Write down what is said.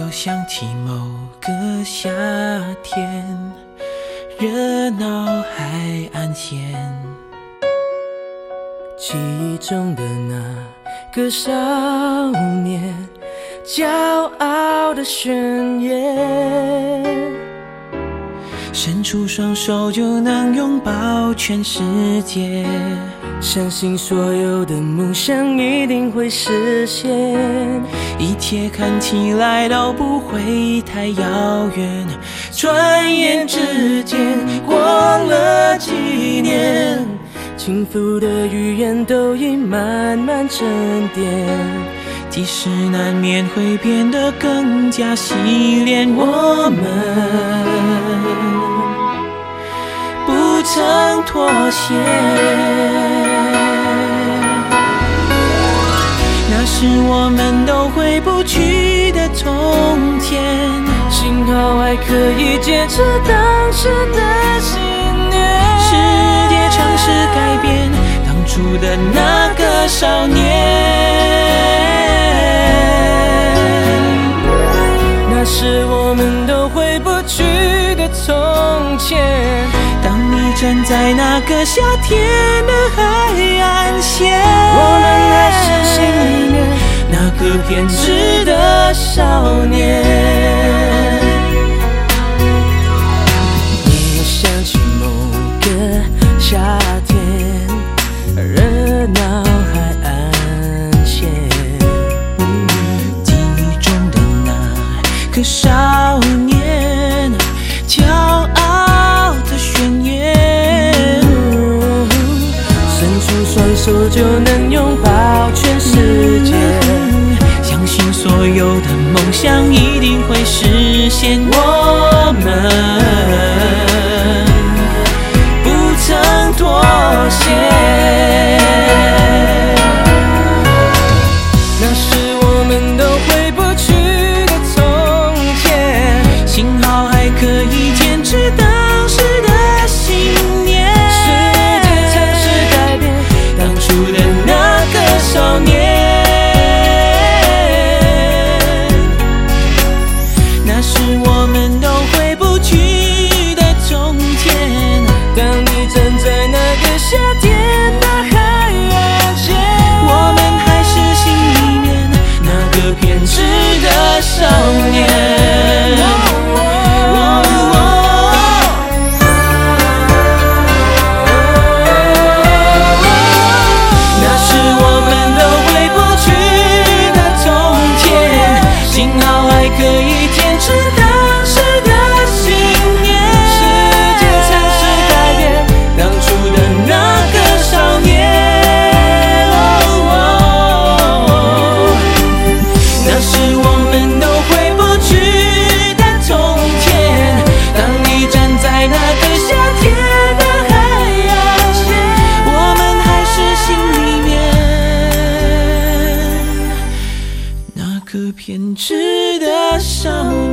又想起某个夏天，热闹海岸线， 记忆中的那个少年，骄傲的宣言， 伸出双手就能拥抱全世界， 相信所有的梦想一定会实现， 一切看起来都不会太遥远，转眼之间过了几年， 轻浮的语言都已慢慢沉淀， 即使难免会变得更加洗练，我们不曾妥协。那是我们都回不去的从前， 幸好还可以坚持当时的信念。 世界尝试改变当初的那个少年， 那是我们都回不去的从前。 当你站在那个夏天的海岸线， 我们还是心里面那个偏执的少年。 你想起某个夏天，热闹海岸线， 记忆中的那个少年，骄傲的宣言， 伸出双手就能拥抱全世界， 相信所有的梦想一定会实现，我们不曾妥协。 那是我们都回不去的从前， 幸好还可以坚持当时的信念， 世界尝试改变当初的那个少年，那是我们都回不去的从前。 当你站在那个夏天的海岸线， 我们还是心里面那个偏执的少年。那是我们都回不去的从前，幸好还可以坚持当时的信念， 世界尝试改变当初的那个少年。那是我们都回不去的从前，当你站在那个夏天的海岸线，我们还是心里面那个偏执的少年。